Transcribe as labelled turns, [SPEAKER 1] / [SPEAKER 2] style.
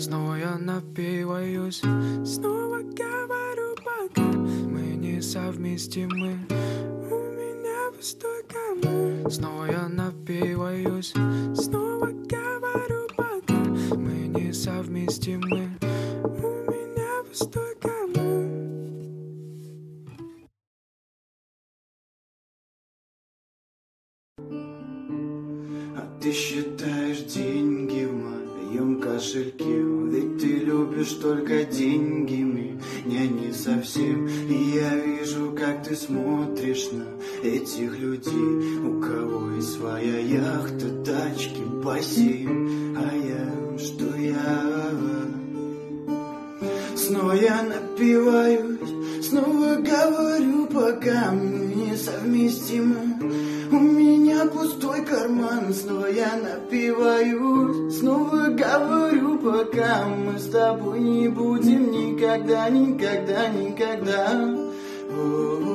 [SPEAKER 1] Снова я напиваюсь, снова говорю пока мы несовместимы. У меня пустой карман. Снова я напиваюсь, снова говорю пока мы несовместимы. У меня пустой карман.
[SPEAKER 2] А ты считаешь деньги в моем кошельке? Ведь ты любишь только деньгами, не совсем. И я вижу, как ты смотришь на этих людей, у кого есть своя яхта, тачки, бассейн. А я, что я? Снова я напиваюсь, снова говорю, пока мы несовместимы. У меня пустой карман, снова я напиваюсь, снова говорю, пока мы с тобой не будем никогда, никогда, никогда. О-о-о.